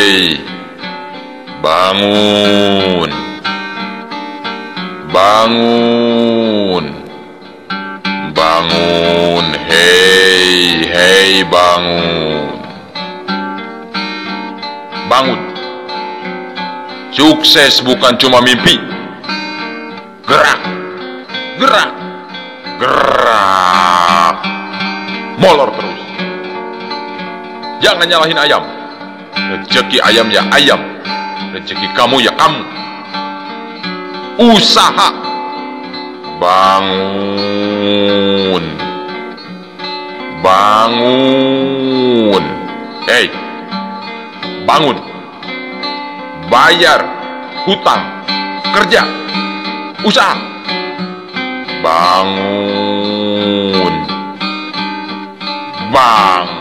hei, bangun, bangun, bangun, hei, hei, bangun, bangun. Sukses bukan cuma mimpi. Gerak, gerak, gerak, molor terus. Jangan nyalahin ayam. Rezeki ayam ya ayam, rezeki kamu ya kamu. Usaha. Bangun, bangun, hei, bangun. Bayar hutang, kerja, usaha. Bangun, bangun.